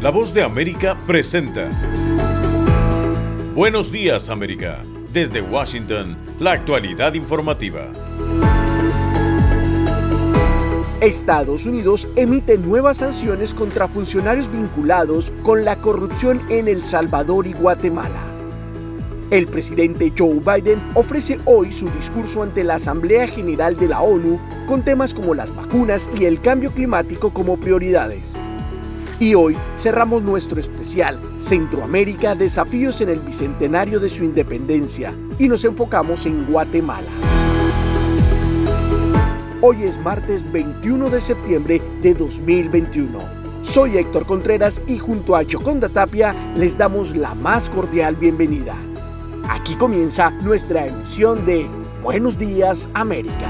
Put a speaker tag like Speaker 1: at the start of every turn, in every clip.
Speaker 1: La Voz de América presenta Buenos Días, América. Desde Washington, la actualidad informativa.
Speaker 2: Estados Unidos emite nuevas sanciones contra funcionarios vinculados con la corrupción en El Salvador y Guatemala. El presidente Joe Biden ofrece hoy su discurso ante la Asamblea General de la ONU con temas como las vacunas y el cambio climático como prioridades. Y hoy cerramos nuestro especial Centroamérica, desafíos en el bicentenario de su independencia, y nos enfocamos en Guatemala. Hoy es martes 21 de septiembre de 2021. Soy Héctor Contreras y junto a Yoconda Tapia les damos la más cordial bienvenida. Aquí comienza nuestra emisión de Buenos Días, América.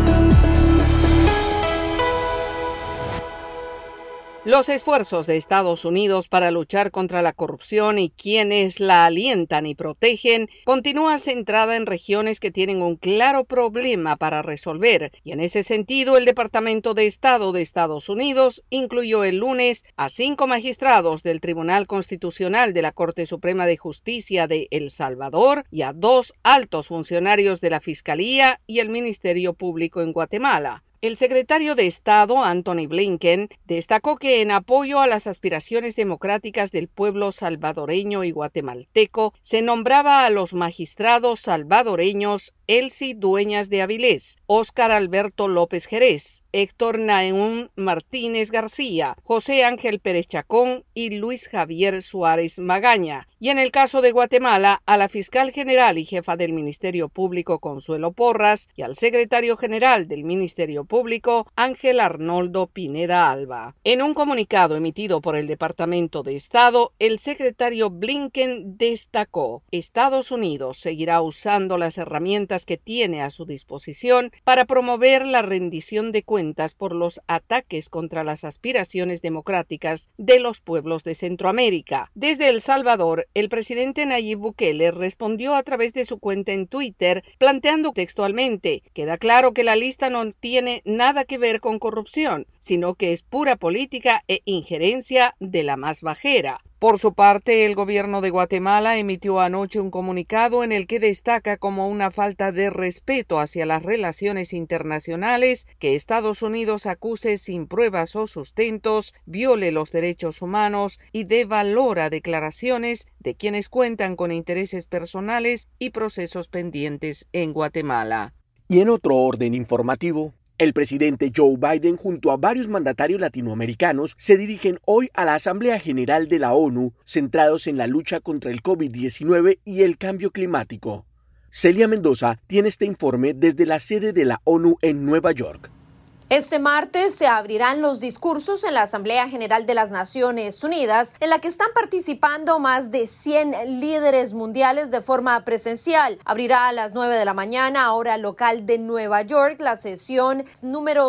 Speaker 3: Los esfuerzos de Estados Unidos para luchar contra la corrupción y quienes la alientan y protegen continúa centrada en regiones que tienen un claro problema para resolver, y en ese sentido el Departamento de Estado de Estados Unidos incluyó el lunes a 5 magistrados del Tribunal Constitucional de la Corte Suprema de Justicia de El Salvador y a 2 altos funcionarios de la Fiscalía y el Ministerio Público en Guatemala. El secretario de Estado, Antony Blinken, destacó que en apoyo a las aspiraciones democráticas del pueblo salvadoreño y guatemalteco, se nombraba a los magistrados salvadoreños Elsie Dueñas de Avilés, Óscar Alberto López Jerez, Héctor Naún Martínez García, José Ángel Pérez Chacón y Luis Javier Suárez Magaña. Y en el caso de Guatemala, a la fiscal general y jefa del Ministerio Público, Consuelo Porras, y al secretario general del Ministerio Público, Ángel Arnoldo Pineda Alba. En un comunicado emitido por el Departamento de Estado, el secretario Blinken destacó: Estados Unidos seguirá usando las herramientas que tiene a su disposición para promover la rendición de cuentas por los ataques contra las aspiraciones democráticas de los pueblos de Centroamérica. Desde El Salvador, el presidente Nayib Bukele respondió a través de su cuenta en Twitter, planteando textualmente: queda claro que la lista no tiene nada que ver con corrupción, sino que es pura política e injerencia de la más bajera. Por su parte, el gobierno de Guatemala emitió anoche un comunicado en el que destaca como una falta de respeto hacia las relaciones internacionales que Estados Unidos acuse sin pruebas o sustentos, viole los derechos humanos y dé valor a declaraciones de quienes cuentan con intereses personales y procesos pendientes en Guatemala.
Speaker 2: Y en otro orden informativo, el presidente Joe Biden junto a varios mandatarios latinoamericanos se dirigen hoy a la Asamblea General de la ONU, centrados en la lucha contra el COVID-19 y el cambio climático. Celia Mendoza tiene este informe desde la sede de la ONU en Nueva York.
Speaker 4: Este martes se abrirán los discursos en la Asamblea General de las Naciones Unidas, en la que están participando más de 100 líderes mundiales de forma presencial. Abrirá a las 9 de la mañana, hora local de Nueva York, la sesión número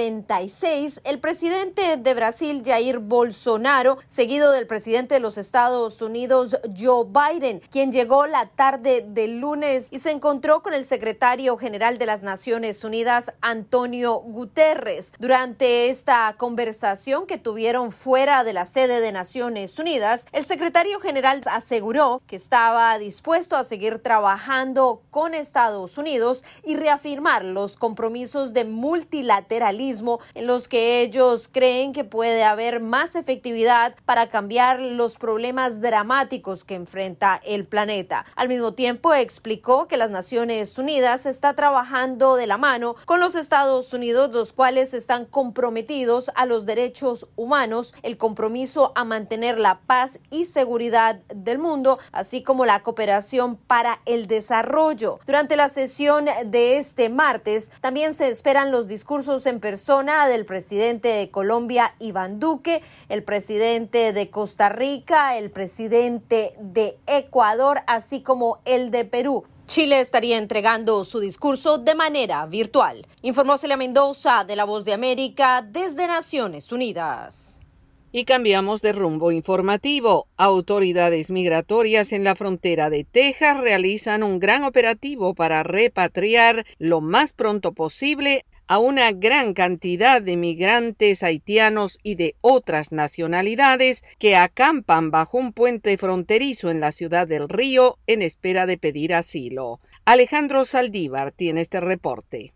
Speaker 4: 76. El presidente de Brasil, Jair Bolsonaro, seguido del presidente de los Estados Unidos, Joe Biden, quien llegó la tarde del lunes y se encontró con el secretario general de las Naciones Unidas, Antonio Guterres. Durante esta conversación que tuvieron fuera de la sede de Naciones Unidas, el secretario general aseguró que estaba dispuesto a seguir trabajando con Estados Unidos y reafirmar los compromisos de multilateralismo en los que ellos creen que puede haber más efectividad para cambiar los problemas dramáticos que enfrenta el planeta. Al mismo tiempo, explicó que las Naciones Unidas está trabajando de la mano con los Estados Unidos, los cuales están comprometidos a los derechos humanos, el compromiso a mantener la paz y seguridad del mundo, así como la cooperación para el desarrollo. Durante la sesión de este martes, también se esperan los discursos en persona del presidente de Colombia, Iván Duque, el presidente de Costa Rica, el presidente de Ecuador, así como el de Perú. Chile estaría entregando su discurso de manera virtual. Informó Celia Mendoza de La Voz de América desde Naciones Unidas.
Speaker 3: Y cambiamos de rumbo informativo. Autoridades migratorias en la frontera de Texas realizan un gran operativo para repatriar lo más pronto posible a una gran cantidad de migrantes haitianos y de otras nacionalidades que acampan bajo un puente fronterizo en la ciudad del Río en espera de pedir asilo. Alejandro Saldívar tiene este reporte.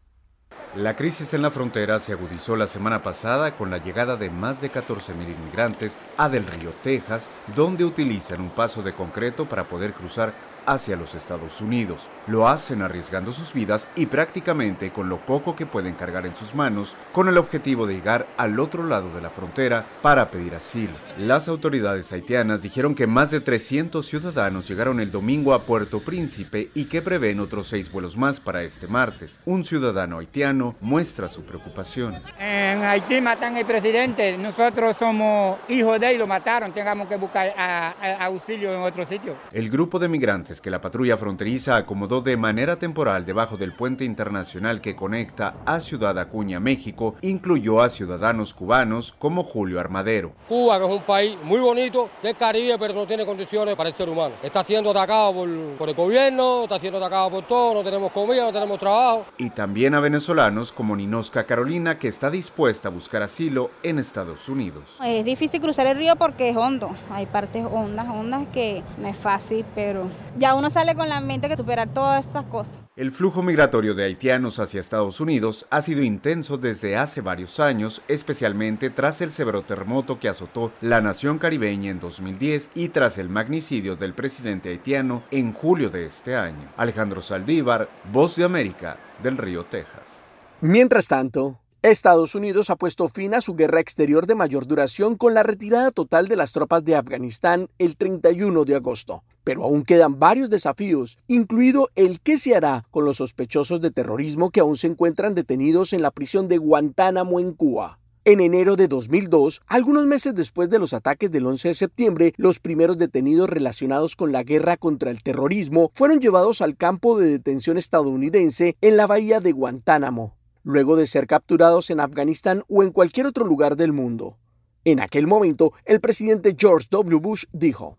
Speaker 5: La crisis en la frontera se agudizó la semana pasada con la llegada de más de 14.000 inmigrantes a Del Río, Texas, donde utilizan un paso de concreto para poder cruzar hacia los Estados Unidos. Lo hacen arriesgando sus vidas y prácticamente con lo poco que pueden cargar en sus manos, con el objetivo de llegar al otro lado de la frontera para pedir asilo. Las autoridades haitianas dijeron que más de 300 ciudadanos llegaron el domingo a Puerto Príncipe y que prevén otros 6 vuelos más para este martes. Un ciudadano haitiano muestra su preocupación.
Speaker 6: En Haití matan al presidente, nosotros somos hijos de él, lo mataron, tengamos que buscar auxilio en otro sitio.
Speaker 5: El grupo de migrantes que la patrulla fronteriza acomodó de manera temporal debajo del puente internacional que conecta a Ciudad Acuña, México, incluyó a ciudadanos cubanos como Julio Armadero.
Speaker 7: Cuba, que es un país muy bonito, del Caribe, pero no tiene condiciones para el ser humano. Está siendo atacado por el gobierno, está siendo atacado por todo, no tenemos comida, no tenemos trabajo.
Speaker 5: Y también a venezolanos como Ninosca Carolina, que está dispuesta a buscar asilo en Estados Unidos.
Speaker 8: Es difícil cruzar el río porque es hondo, hay partes hondas que no es fácil, pero ya uno sale con la mente que superar todas esas cosas.
Speaker 5: El flujo migratorio de haitianos hacia Estados Unidos ha sido intenso desde hace varios años, especialmente tras el severo terremoto que azotó la nación caribeña en 2010 y tras el magnicidio del presidente haitiano en julio de este año. Alejandro Saldívar, Voz de América, Del Río, Texas.
Speaker 2: Mientras tanto, Estados Unidos ha puesto fin a su guerra exterior de mayor duración con la retirada total de las tropas de Afganistán el 31 de agosto. Pero aún quedan varios desafíos, incluido el qué se hará con los sospechosos de terrorismo que aún se encuentran detenidos en la prisión de Guantánamo en Cuba. En enero de 2002, algunos meses después de los ataques del 11 de septiembre, los primeros detenidos relacionados con la guerra contra el terrorismo fueron llevados al campo de detención estadounidense en la bahía de Guantánamo, luego de ser capturados en Afganistán o en cualquier otro lugar del mundo. En aquel momento, el presidente George W. Bush dijo: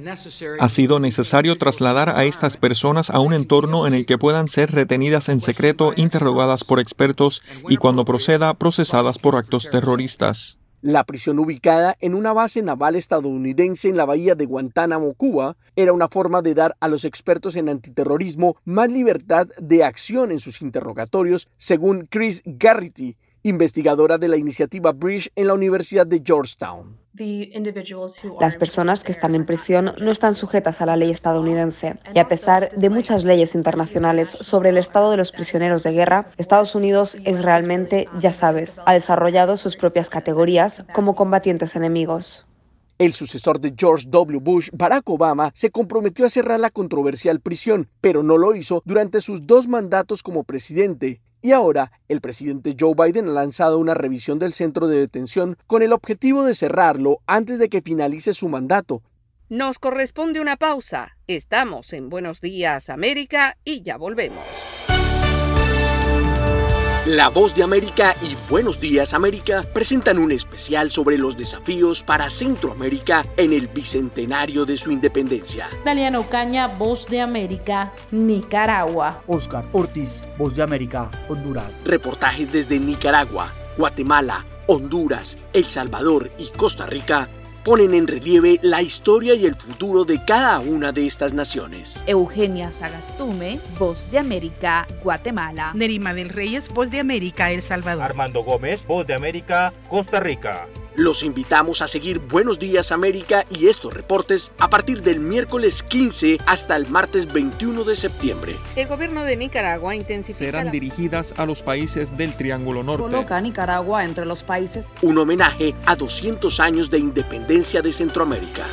Speaker 9: ha sido necesario trasladar a estas personas a un entorno en el que puedan ser retenidas en secreto, interrogadas por expertos y, cuando proceda, procesadas por actos terroristas.
Speaker 2: La prisión, ubicada en una base naval estadounidense en la bahía de Guantánamo, Cuba, era una forma de dar a los expertos en antiterrorismo más libertad de acción en sus interrogatorios, según Chris Garrity, investigadora de la iniciativa Bridge en la Universidad de Georgetown.
Speaker 10: Las personas que están en prisión no están sujetas a la ley estadounidense y, a pesar de muchas leyes internacionales sobre el estado de los prisioneros de guerra, Estados Unidos es realmente, ya sabes, ha desarrollado sus propias categorías como combatientes enemigos.
Speaker 2: El sucesor de George W. Bush, Barack Obama, se comprometió a cerrar la controversial prisión, pero no lo hizo durante sus 2 mandatos como presidente. Y ahora, el presidente Joe Biden ha lanzado una revisión del centro de detención con el objetivo de cerrarlo antes de que finalice su mandato.
Speaker 3: Nos corresponde una pausa. Estamos en Buenos Días América y ya volvemos.
Speaker 2: La Voz de América y Buenos Días América presentan un especial sobre los desafíos para Centroamérica en el bicentenario de su independencia.
Speaker 11: Daliana Ocaña, Voz de América, Nicaragua.
Speaker 12: Oscar Ortiz, Voz de América, Honduras.
Speaker 2: Reportajes desde Nicaragua, Guatemala, Honduras, El Salvador y Costa Rica ponen en relieve la historia y el futuro de cada una de estas naciones.
Speaker 11: Eugenia Sagastume, Voz de América, Guatemala.
Speaker 13: Nerima del Reyes, Voz de América, El Salvador.
Speaker 14: Armando Gómez, Voz de América, Costa Rica.
Speaker 2: Los invitamos a seguir Buenos Días América y estos reportes a partir del miércoles 15 hasta el martes 21 de septiembre.
Speaker 3: El gobierno de Nicaragua intensifica...
Speaker 9: Serán dirigidas a los países del Triángulo Norte.
Speaker 15: Coloca a Nicaragua entre los países.
Speaker 2: Un homenaje a 200 años de independencia de Centroamérica.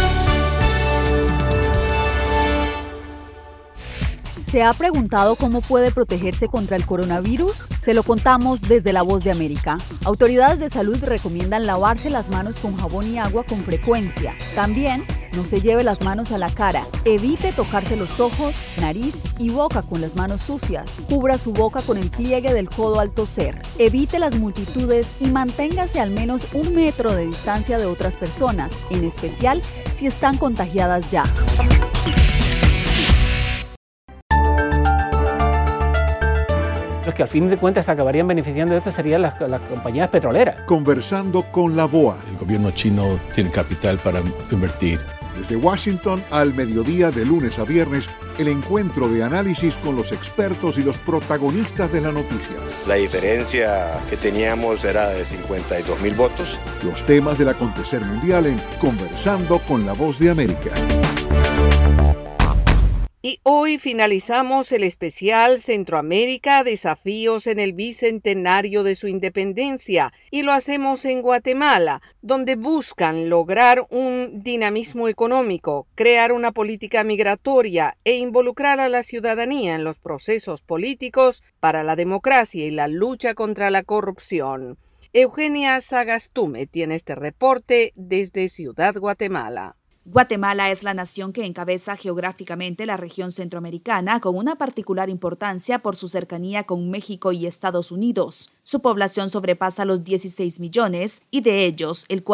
Speaker 16: ¿Se ha preguntado cómo puede protegerse contra el coronavirus? Se lo contamos desde La Voz de América. Autoridades de salud recomiendan lavarse las manos con jabón y agua con frecuencia. También, no se lleve las manos a la cara. Evite tocarse los ojos, nariz y boca con las manos sucias. Cubra su boca con el pliegue del codo al toser. Evite las multitudes y manténgase al menos 1 metro de distancia de otras personas, en especial si están contagiadas ya.
Speaker 17: Los que al fin de cuentas acabarían beneficiando de esto serían las compañías petroleras.
Speaker 18: Conversando con la BOA.
Speaker 19: El gobierno chino tiene capital para invertir.
Speaker 18: Desde Washington al mediodía de lunes a viernes, el encuentro de análisis con los expertos y los protagonistas de la noticia.
Speaker 20: La diferencia que teníamos era de 52,000 votos.
Speaker 18: Los temas del acontecer mundial en Conversando con la Voz de América.
Speaker 3: Y hoy finalizamos el especial Centroamérica, desafíos en el bicentenario de su independencia, y lo hacemos en Guatemala, donde buscan lograr un dinamismo económico, crear una política migratoria e involucrar a la ciudadanía en los procesos políticos para la democracia y la lucha contra la corrupción. Eugenia Sagastume tiene este reporte desde Ciudad Guatemala.
Speaker 11: Guatemala es la nación que encabeza geográficamente la región centroamericana, con una particular importancia por su cercanía con México y Estados Unidos. Su población sobrepasa los 16 millones y de ellos el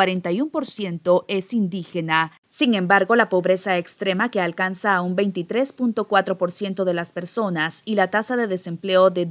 Speaker 11: 41% es indígena. Sin embargo, la pobreza extrema, que alcanza a un 23.4% de las personas, y la tasa de desempleo de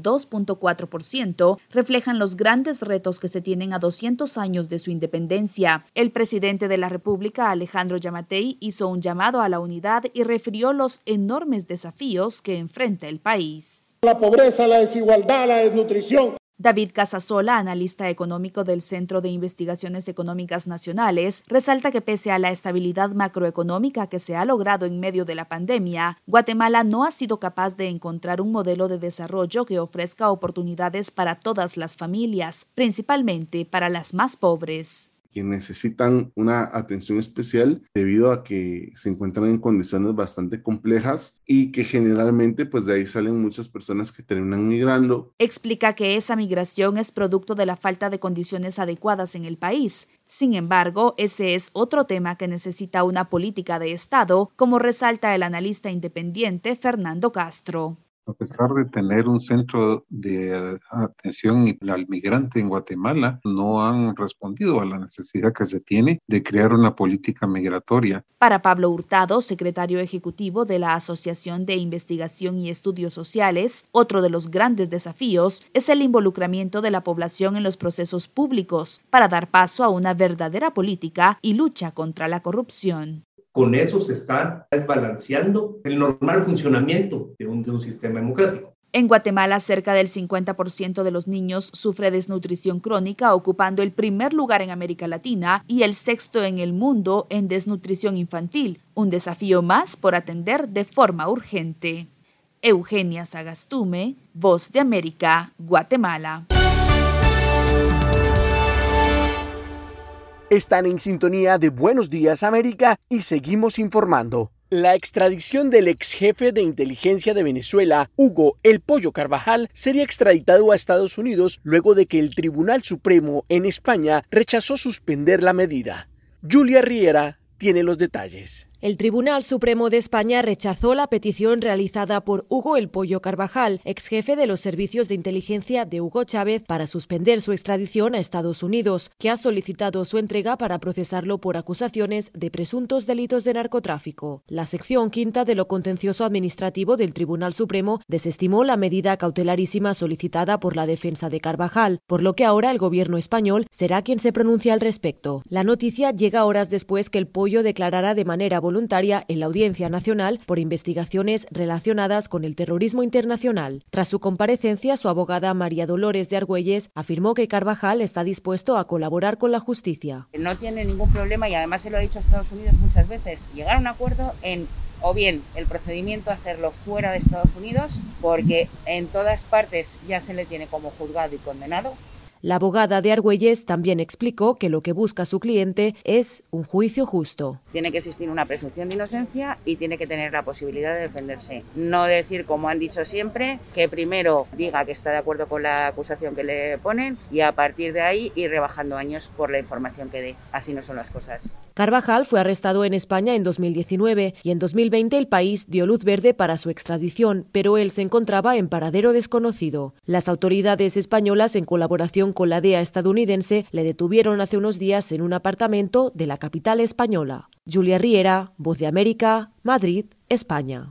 Speaker 11: 2.4% reflejan los grandes retos que se tienen a 200 años de su independencia. El presidente de la República, Alejandro Yamatei, hizo un llamado a la unidad y refirió los enormes desafíos que enfrenta el país.
Speaker 21: La pobreza, la desigualdad, la desnutrición.
Speaker 11: David Casasola, analista económico del Centro de Investigaciones Económicas Nacionales, resalta que pese a la estabilidad macroeconómica que se ha logrado en medio de la pandemia, Guatemala no ha sido capaz de encontrar un modelo de desarrollo que ofrezca oportunidades para todas las familias, principalmente para las más pobres.
Speaker 22: Que necesitan una atención especial debido a que se encuentran en condiciones bastante complejas y que generalmente pues de ahí salen muchas personas que terminan migrando.
Speaker 11: Explica que esa migración es producto de la falta de condiciones adecuadas en el país. Sin embargo, ese es otro tema que necesita una política de Estado, como resalta el analista independiente Fernando Castro.
Speaker 23: A pesar de tener un centro de atención al migrante en Guatemala, no han respondido a la necesidad que se tiene de crear una política migratoria.
Speaker 11: Para Pablo Hurtado, secretario ejecutivo de la Asociación de Investigación y Estudios Sociales, otro de los grandes desafíos es el involucramiento de la población en los procesos públicos para dar paso a una verdadera política y lucha contra la corrupción.
Speaker 24: Con eso se está desbalanceando el normal funcionamiento de un sistema democrático.
Speaker 11: En Guatemala, cerca del 50% de los niños sufre desnutrición crónica, ocupando el primer lugar en América Latina y el sexto en el mundo en desnutrición infantil, un desafío más por atender de forma urgente. Eugenia Sagastume, Voz de América, Guatemala.
Speaker 2: Están en sintonía de Buenos Días América y seguimos informando. La extradición del ex jefe de inteligencia de Venezuela, Hugo El Pollo Carvajal, sería extraditado a Estados Unidos luego de que el Tribunal Supremo en España rechazó suspender la medida. Julia Riera tiene los detalles.
Speaker 25: El Tribunal Supremo de España rechazó la petición realizada por Hugo El Pollo Carvajal, ex jefe de los servicios de inteligencia de Hugo Chávez, para suspender su extradición a Estados Unidos, que ha solicitado su entrega para procesarlo por acusaciones de presuntos delitos de narcotráfico. La sección quinta de lo contencioso administrativo del Tribunal Supremo desestimó la medida cautelarísima solicitada por la defensa de Carvajal, por lo que ahora el gobierno español será quien se pronuncie al respecto. La noticia llega horas después que El Pollo declarara de manera voluntaria en la Audiencia Nacional por investigaciones relacionadas con el terrorismo internacional. Tras su comparecencia, su abogada María Dolores de Argüelles afirmó que Carvajal está dispuesto a colaborar con la justicia.
Speaker 26: No tiene ningún problema, y además se lo ha dicho a Estados Unidos muchas veces, llegar a un acuerdo en o bien el procedimiento hacerlo fuera de Estados Unidos, porque en todas partes ya se le tiene como juzgado y condenado.
Speaker 25: La abogada de Argüelles también explicó que lo que busca su cliente es un juicio justo.
Speaker 26: Tiene que existir una presunción de inocencia y tiene que tener la posibilidad de defenderse. No decir, como han dicho siempre, que primero diga que está de acuerdo con la acusación que le ponen y a partir de ahí ir rebajando años por la información que dé. Así no son las cosas.
Speaker 25: Carvajal fue arrestado en España en 2019 y en 2020 el país dio luz verde para su extradición, pero él se encontraba en paradero desconocido. Las autoridades españolas, en colaboración con la DEA estadounidense, le detuvieron hace unos días en un apartamento de la capital española. Julia Riera, Voz de América, Madrid, España.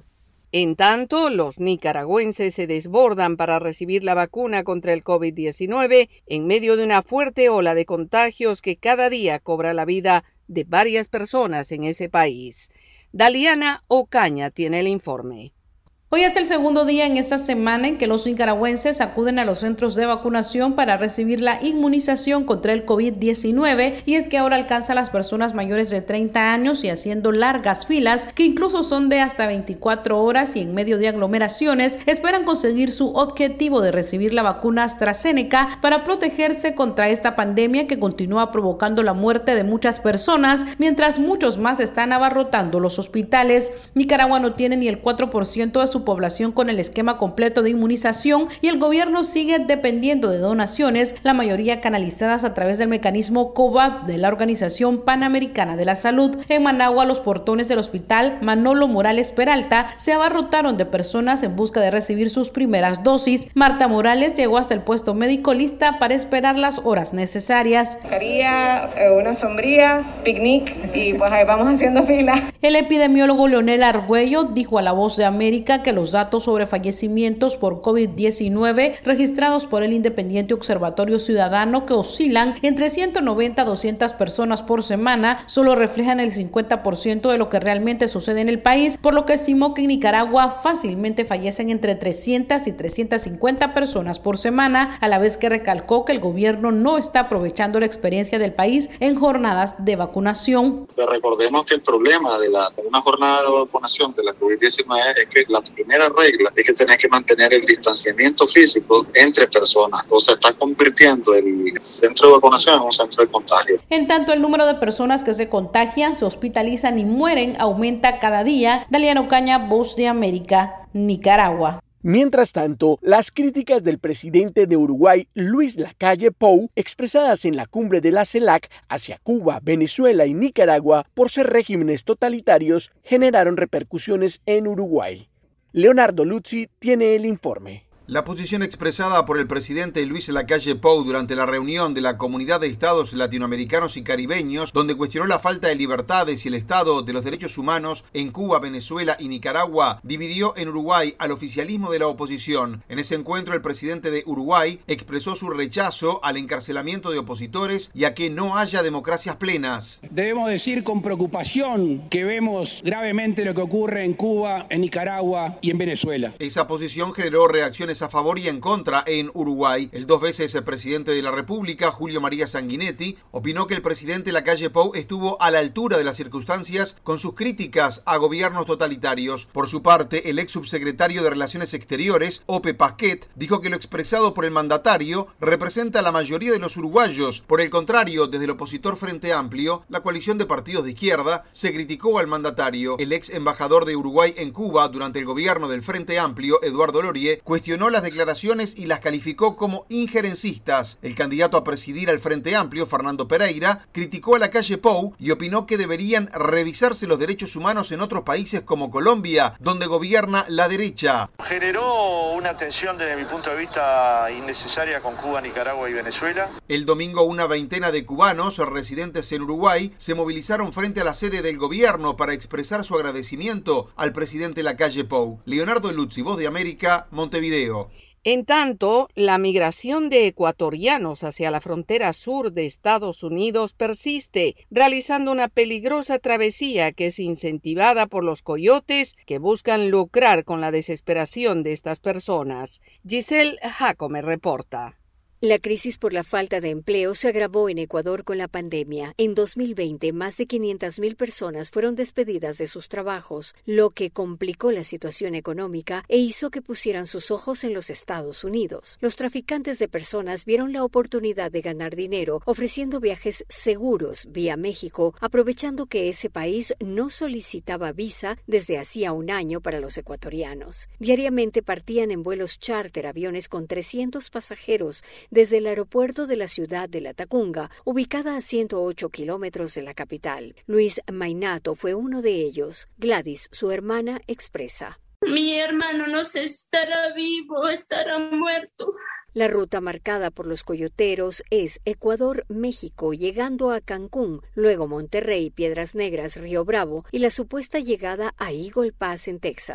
Speaker 3: En tanto, los nicaragüenses se desbordan para recibir la vacuna contra el COVID-19 en medio de una fuerte ola de contagios que cada día cobra la vida de varias personas en ese país. Daliana Ocaña tiene el informe.
Speaker 1: Hoy es el segundo día en esta semana en que los nicaragüenses acuden a los centros de vacunación para recibir la inmunización contra el COVID-19 y es que ahora alcanza a las personas mayores de 30 años y haciendo largas filas que incluso son de hasta 24 horas y en medio de aglomeraciones esperan conseguir su objetivo de recibir la vacuna AstraZeneca para protegerse contra esta pandemia que continúa provocando la muerte de muchas personas mientras muchos más están abarrotando los hospitales. Nicaragua no tiene ni el 4% de su población con el esquema completo de inmunización y el gobierno sigue dependiendo de donaciones, la mayoría canalizadas a través del mecanismo COVAX de la Organización Panamericana de la Salud. En Managua, los portones del hospital Manolo Morales Peralta se abarrotaron de personas en busca de recibir sus primeras dosis. Marta Morales llegó hasta el puesto médico lista para esperar las horas necesarias.
Speaker 4: Haría una sombría, picnic y pues ahí vamos haciendo fila.
Speaker 1: El epidemiólogo Leonel Argüello dijo a La Voz de América que los datos sobre fallecimientos por COVID-19 registrados por el Independiente Observatorio Ciudadano, que oscilan entre 190 a 200 personas por semana, solo reflejan el 50% de lo que realmente sucede en el país, por lo que estimó que en Nicaragua fácilmente fallecen entre 300 y 350 personas por semana, a la vez que recalcó que el gobierno no está aprovechando la experiencia del país en jornadas de vacunación.
Speaker 5: Recordemos que el problema de una jornada de vacunación de la COVID-19 es que la primera regla es que tenés que mantener el distanciamiento físico entre personas, o sea, está convirtiendo el centro de vacunación en un centro de contagio.
Speaker 1: En tanto, el número de personas que se contagian, se hospitalizan y mueren aumenta cada día. Daliana Ocaña, Voz de América, Nicaragua.
Speaker 2: Mientras tanto, las críticas del presidente de Uruguay, Luis Lacalle Pou, expresadas en la cumbre de la CELAC hacia Cuba, Venezuela y Nicaragua por ser regímenes totalitarios, generaron repercusiones en Uruguay. Leonardo Luzzi tiene el informe.
Speaker 6: La posición expresada por el presidente Luis Lacalle Pou durante la reunión de la Comunidad de Estados Latinoamericanos y Caribeños, donde cuestionó la falta de libertades y el estado de los derechos humanos en Cuba, Venezuela y Nicaragua, dividió en Uruguay al oficialismo de la oposición. En ese encuentro, el presidente de Uruguay expresó su rechazo al encarcelamiento de opositores y a que no haya democracias plenas.
Speaker 7: Debemos decir con preocupación que vemos gravemente lo que ocurre en Cuba, en Nicaragua y en Venezuela.
Speaker 6: Esa posición generó reacciones a favor y en contra en Uruguay. El 2 veces presidente de la República, Julio María Sanguinetti, opinó que el presidente Lacalle Pou estuvo a la altura de las circunstancias con sus críticas a gobiernos totalitarios. Por su parte, el ex subsecretario de Relaciones Exteriores, Ope Pasquet, dijo que lo expresado por el mandatario representa a la mayoría de los uruguayos. Por el contrario, desde el opositor Frente Amplio, la coalición de partidos de izquierda, se criticó al mandatario. El ex embajador de Uruguay en Cuba durante el gobierno del Frente Amplio, Eduardo Lorie, cuestionó las declaraciones y las calificó como injerencistas. El candidato a presidir al Frente Amplio, Fernando Pereira, criticó a Lacalle Pou y opinó que deberían revisarse los derechos humanos en otros países como Colombia, donde gobierna la derecha.
Speaker 8: Generó una tensión desde mi punto de vista innecesaria con Cuba, Nicaragua y Venezuela.
Speaker 6: El domingo, una veintena de cubanos residentes en Uruguay se movilizaron frente a la sede del gobierno para expresar su agradecimiento al presidente Lacalle Pou. Leonardo Luzzi, Voz de América, Montevideo.
Speaker 3: En tanto, la migración de ecuatorianos hacia la frontera sur de Estados Unidos persiste, realizando una peligrosa travesía que es incentivada por los coyotes que buscan lucrar con la desesperación de estas personas. Giselle Jacome reporta.
Speaker 27: La crisis por la falta de empleo se agravó en Ecuador con la pandemia. En 2020, más de 500,000 personas fueron despedidas de sus trabajos, lo que complicó la situación económica e hizo que pusieran sus ojos en los Estados Unidos. Los traficantes de personas vieron la oportunidad de ganar dinero ofreciendo viajes seguros vía México, aprovechando que ese país no solicitaba visa desde hacía un año para los ecuatorianos. Diariamente partían en vuelos charter aviones con 300 pasajeros desde el aeropuerto de la ciudad de La Tacunga, ubicada a 108 kilómetros de la capital. Luis Mainato fue uno de ellos. Gladys, su hermana, expresa.
Speaker 28: Mi hermano no sé si estará vivo o estará muerto.
Speaker 27: La ruta marcada por los coyoteros es Ecuador-México, llegando a Cancún, luego Monterrey, Piedras Negras, Río Bravo y la supuesta llegada a Eagle Pass en Texas.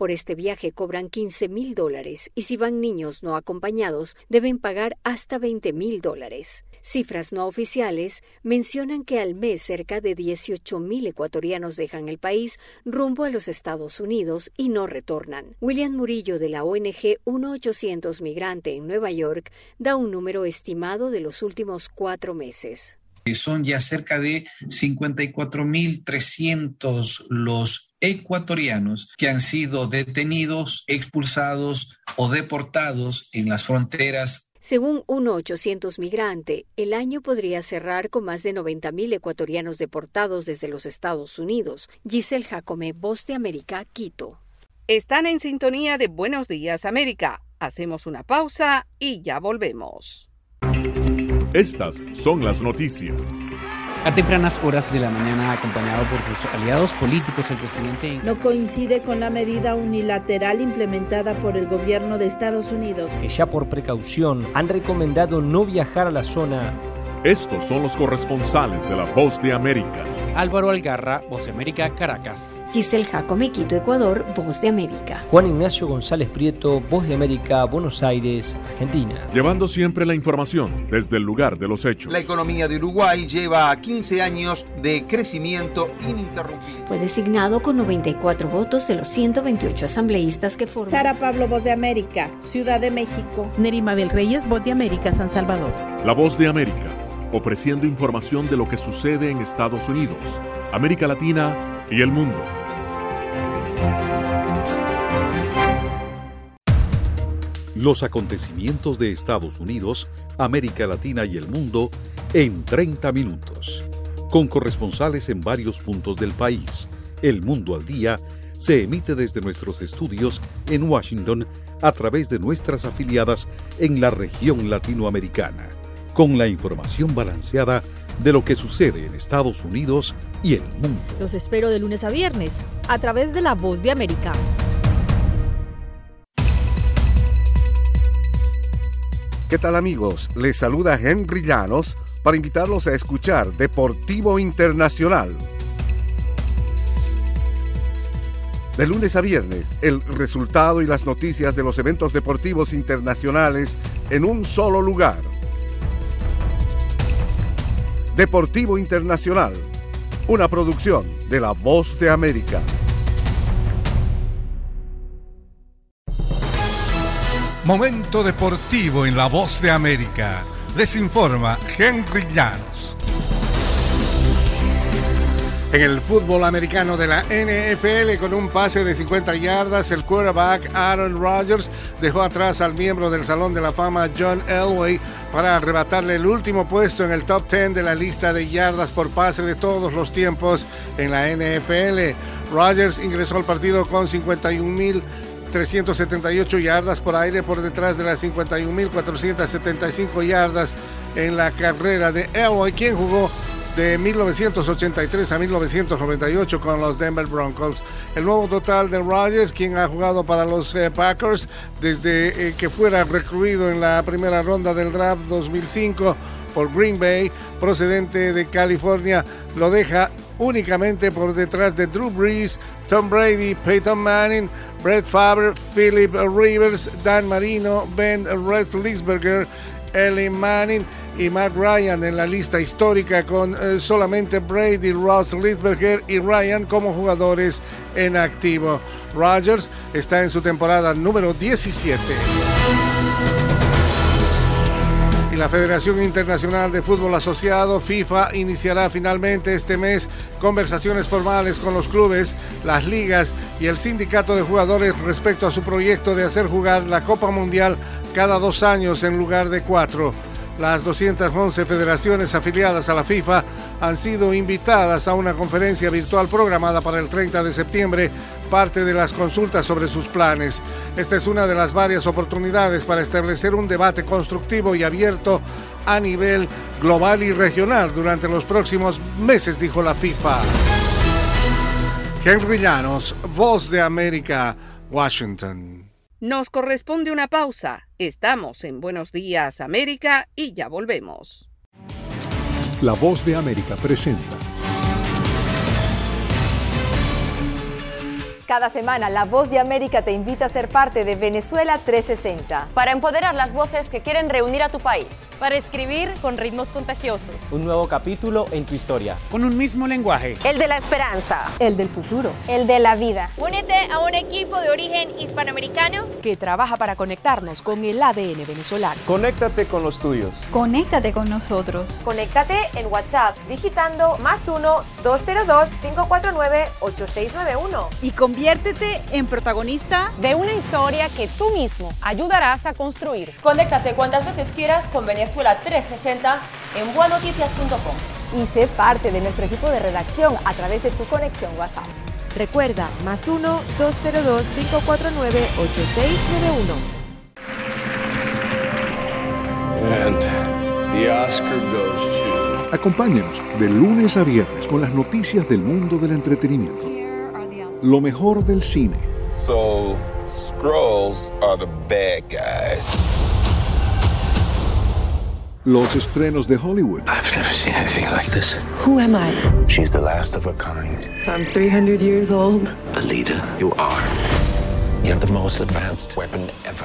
Speaker 27: Por este viaje cobran $15,000 y si van niños no acompañados deben pagar hasta $20,000. Cifras no oficiales mencionan que al mes cerca de 18,000 ecuatorianos dejan el país rumbo a los Estados Unidos y no retornan. William Murillo de la ONG 1-800 Migrante en Nueva York da un número estimado de los últimos 4 meses.
Speaker 9: Son ya cerca de 54.300 los ecuatorianos que han sido detenidos, expulsados o deportados en las fronteras.
Speaker 27: Según 1-800 Migrante, el año podría cerrar con más de 90,000 ecuatorianos deportados desde los Estados Unidos. Giselle Jacome, Voz de América, Quito.
Speaker 3: Están en sintonía de Buenos Días, América. Hacemos una pausa y ya volvemos.
Speaker 10: Estas son las noticias.
Speaker 12: A tempranas horas de la mañana, acompañado por sus aliados políticos, el presidente
Speaker 13: no coincide con la medida unilateral implementada por el gobierno de Estados Unidos,
Speaker 14: que ya por precaución han recomendado no viajar a la zona.
Speaker 10: Estos son los corresponsales de La Voz de América.
Speaker 12: Álvaro Algarra, Voz de América, Caracas.
Speaker 27: Giselle Jacome, Quito, Ecuador, Voz de América.
Speaker 14: Juan Ignacio González Prieto, Voz de América, Buenos Aires, Argentina.
Speaker 10: Llevando siempre la información desde el lugar de los hechos.
Speaker 6: La economía de Uruguay lleva 15 años de crecimiento ininterrumpido.
Speaker 27: Fue designado con 94 votos de los 128 asambleístas que forman.
Speaker 13: Sara Pablo, Voz de América, Ciudad de México.
Speaker 15: Nerima Bel Reyes, Voz de América, San Salvador.
Speaker 10: La Voz de América, ofreciendo información de lo que sucede en Estados Unidos, América Latina y el mundo.
Speaker 16: Los acontecimientos de Estados Unidos, América Latina y el mundo en 30 minutos. Con corresponsales en varios puntos del país. El Mundo al Día se emite desde nuestros estudios en Washington a través de nuestras afiliadas en la región latinoamericana, con la información balanceada de lo que sucede en Estados Unidos y el mundo.
Speaker 17: Los espero de lunes a viernes, a través de La Voz de América.
Speaker 29: ¿Qué tal, amigos? Les saluda Henry Llanos para invitarlos a escuchar Deportivo Internacional. De lunes a viernes, el resultado y las noticias de los eventos deportivos internacionales en un solo lugar. Deportivo Internacional, una producción de La Voz de América.
Speaker 30: Momento deportivo en La Voz de América. Les informa Henry Llanos. En el fútbol americano de la NFL, con un pase de 50 yardas, el quarterback Aaron Rodgers dejó atrás al miembro del Salón de la Fama John Elway para arrebatarle el último puesto en el top 10 de la lista de yardas por pase de todos los tiempos en la NFL. Rodgers ingresó al partido con 51.378 yardas por aire, por detrás de las 51.475 yardas en la carrera de Elway, quien jugó de 1983 a 1998 con los Denver Broncos. El nuevo total de Rodgers, quien ha jugado para los Packers desde que fuera recluido en la primera ronda del draft 2005 por Green Bay, procedente de California, lo deja únicamente por detrás de Drew Brees, Tom Brady, Peyton Manning, Brett Favre, Philip Rivers, Dan Marino, Ben Roethlisberger, Eli Manning y Matt Ryan en la lista histórica, con solamente Brady, Roethlisberger y Ryan como jugadores en activo. Rodgers está en su temporada número 17. Y la Federación Internacional de Fútbol Asociado, FIFA, iniciará finalmente este mes conversaciones formales con los clubes, las ligas y el sindicato de jugadores respecto a su proyecto de hacer jugar la Copa Mundial cada 2 años en lugar de 4. Las 211 federaciones afiliadas a la FIFA han sido invitadas a una conferencia virtual programada para el 30 de septiembre, parte de las consultas sobre sus planes. Esta es una de las varias oportunidades para establecer un debate constructivo y abierto a nivel global y regional durante los próximos meses, dijo la FIFA. Henry Llanos, Voz de América, Washington.
Speaker 3: Nos corresponde una pausa. Estamos en Buenos Días, América, y ya volvemos.
Speaker 18: La Voz de América presenta
Speaker 4: Cada semana, La Voz de América te invita a ser parte de Venezuela 360.
Speaker 11: Para empoderar las voces que quieren reunir a tu país.
Speaker 17: Para escribir con ritmos contagiosos.
Speaker 19: Un nuevo capítulo en tu historia.
Speaker 12: Con un mismo lenguaje.
Speaker 11: El de la esperanza.
Speaker 4: El del futuro.
Speaker 11: El de la vida.
Speaker 17: Únete a un equipo de origen hispanoamericano
Speaker 4: que trabaja para conectarnos con el ADN venezolano.
Speaker 29: Conéctate con los tuyos.
Speaker 4: Conéctate con nosotros.
Speaker 11: Conéctate en WhatsApp digitando +1 202 549 8691
Speaker 4: y conviértete en protagonista
Speaker 11: de una historia que tú mismo ayudarás a construir. Conéctate cuantas veces quieras con Venezuela 360 en buenoticias.com
Speaker 4: y sé parte de nuestro equipo de redacción a través de tu conexión WhatsApp. Recuerda, +1 202 549 8691.
Speaker 20: And the Oscar goes to...
Speaker 18: Acompáñenos de lunes a viernes con las noticias del mundo del entretenimiento. Lo mejor del cine.
Speaker 21: So, Skrulls are the bad guys.
Speaker 18: Los estrenos de Hollywood.
Speaker 21: I've never seen anything like this.
Speaker 4: Who am I?
Speaker 21: She's the last of her kind.
Speaker 4: So I'm 300 years old.
Speaker 21: Alita, you are. You have the most advanced weapon ever.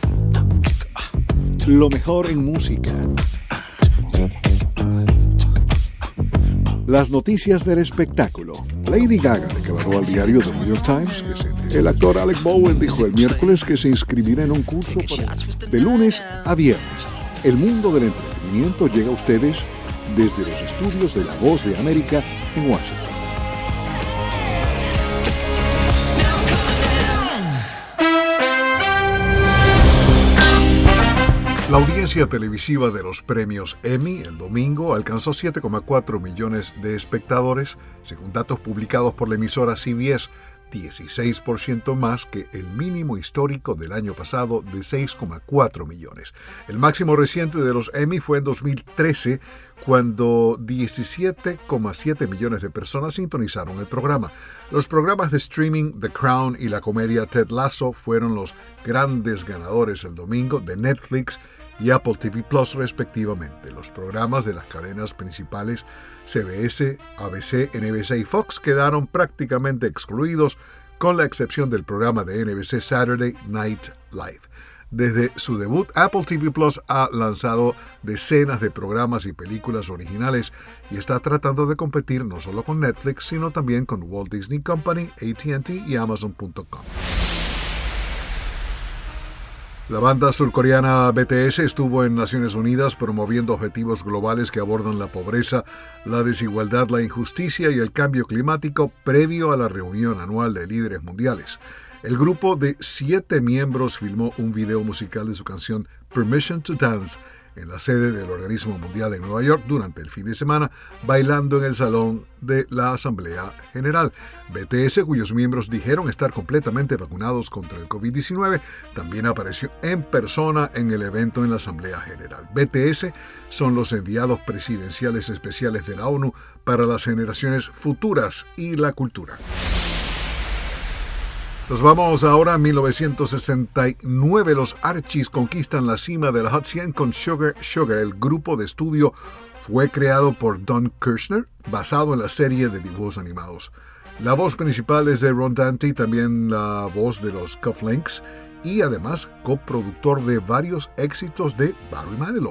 Speaker 18: Lo mejor en música. Las noticias del espectáculo. Lady Gaga declaró al diario The New York Times que el actor Alec Bowen dijo el miércoles que se inscribirá en un curso de lunes a viernes. El mundo del entretenimiento llega a ustedes desde los estudios de La Voz de América en Washington. La audiencia televisiva de los premios Emmy el domingo alcanzó 7,4 millones de espectadores, según datos publicados por la emisora CBS, 16% más que el mínimo histórico del año pasado de 6,4 millones. El máximo reciente de los Emmy fue en 2013, cuando 17,7 millones de personas sintonizaron el programa. Los programas de streaming The Crown y la comedia Ted Lasso fueron los grandes ganadores el domingo de Netflix y Apple TV Plus respectivamente. Los programas de las cadenas principales CBS, ABC, NBC y Fox quedaron prácticamente excluidos, con la excepción del programa de NBC Saturday Night Live. Desde su debut, Apple TV Plus ha lanzado decenas de programas y películas originales y está tratando de competir no solo con Netflix, sino también con Walt Disney Company, AT&T y Amazon.com. La banda surcoreana BTS estuvo en Naciones Unidas promoviendo objetivos globales que abordan la pobreza, la desigualdad, la injusticia y el cambio climático previo a la reunión anual de líderes mundiales. El grupo de 7 miembros filmó un video musical de su canción Permission to Dance en la sede del Organismo Mundial en Nueva York durante el fin de semana, bailando en el salón de la Asamblea General. BTS, cuyos miembros dijeron estar completamente vacunados contra el COVID-19, también apareció en persona en el evento en la Asamblea General. BTS son los enviados presidenciales especiales de la ONU para las generaciones futuras y la cultura. Nos vamos ahora a 1969. Los Archies conquistan la cima de la Hot 100 con Sugar Sugar. El grupo de estudio fue creado por Don Kirshner, basado en la serie de dibujos animados. La voz principal es de Ron Dante, también la voz de los Cufflinks, y además coproductor de varios éxitos de Barry Manilow.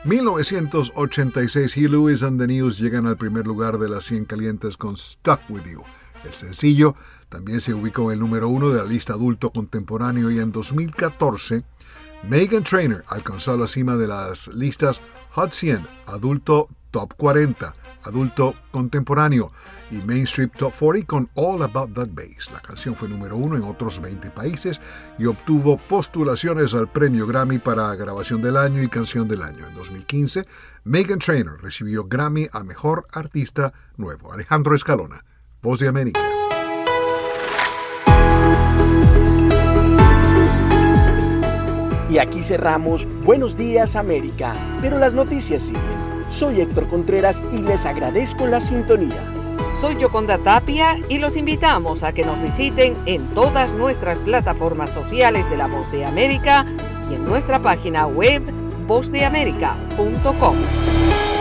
Speaker 18: 1986, Huey Lewis and the News llegan al primer lugar de las 100 calientes con Stuck With You. El sencillo también se ubicó en el número 1 de la lista adulto contemporáneo, y en 2014 Meghan Trainor alcanzó la cima de las listas Hot 100, adulto Top 40, adulto contemporáneo y Mainstream Top 40 con All About That Bass. La canción fue número 1 en otros 20 países y obtuvo postulaciones al premio Grammy para grabación del año y canción del año. En 2015, Meghan Trainor recibió Grammy a Mejor Artista Nuevo. Alejandro Escalona, Voz de América.
Speaker 2: Y aquí cerramos Buenos Días América, pero las noticias siguen. Soy Héctor Contreras y les agradezco la sintonía.
Speaker 3: Soy Yoconda Tapia y los invitamos a que nos visiten en todas nuestras plataformas sociales de La Voz de América y en nuestra página web vozdeamerica.com.